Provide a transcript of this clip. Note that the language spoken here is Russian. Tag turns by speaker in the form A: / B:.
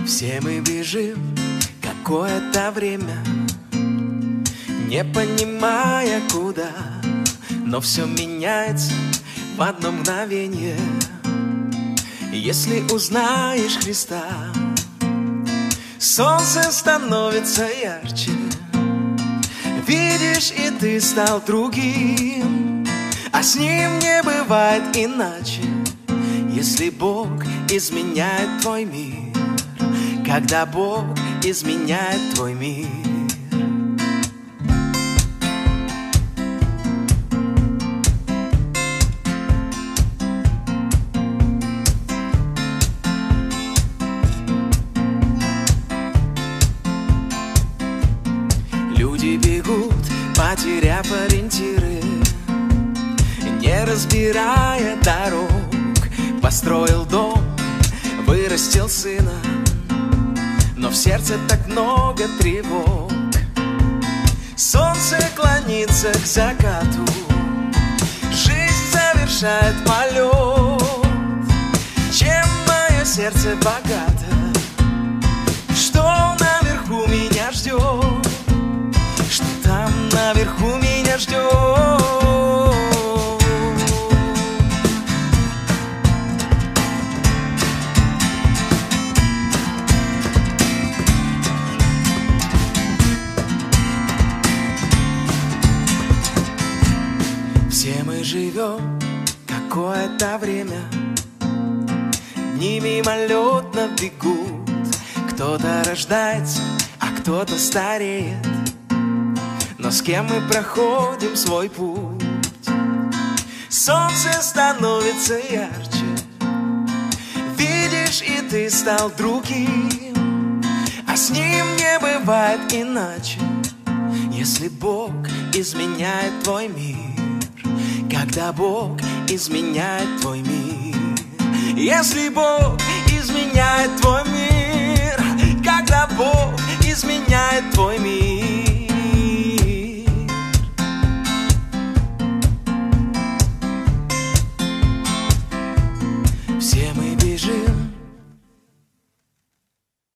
A: Все мы бежим какое-то время, не понимая куда, но все меняется в одно мгновение. Если узнаешь Христа, солнце становится ярче. Видишь, и ты стал другим, а с ним не бывает иначе. Если Бог изменяет твой мир, когда Бог изменяет твой мир. Люди бегут, потеряв ориентиры, не разбирая дорог. Построил дом, вырастил сына, но в сердце так много тревог. Солнце клонится к закату, жизнь завершает полет. Чем мое сердце богато, что наверху меня ждет, что там наверху меня ждет. Все мы живем какое-то время, дни мимолетно бегут. Кто-то рождается, а кто-то стареет, но с кем мы проходим свой путь. Солнце становится ярче, видишь, и ты стал другим, а с ним не бывает иначе. Если Бог изменяет твой мир, когда Бог изменяет твой мир. Если Бог изменяет твой мир, когда Бог изменяет твой мир.